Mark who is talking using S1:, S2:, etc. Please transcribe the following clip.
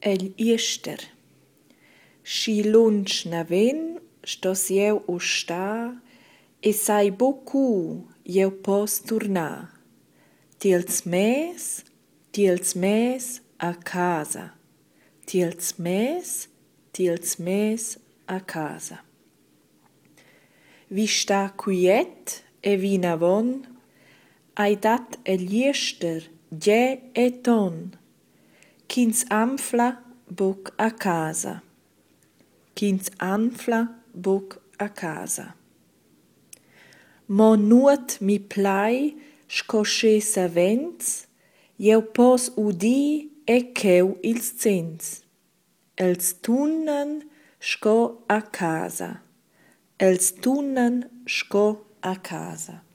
S1: El Iester. Schi lunch na ven, stos jeu sta, e sai bocu jeu pos turnar. Tiels mes a casa. Tiels mes a casa. Vi sta quiet e vinavon, ai dat el Iester gie e ton. Ch'ins anfla buc a casa. Ch'ins anfla buc a casa. Mo nuot mi plai sco sche savens, jeu pos udi e cheu ils zens. Els tunnan sco a casa. Els tunnan sco a casa.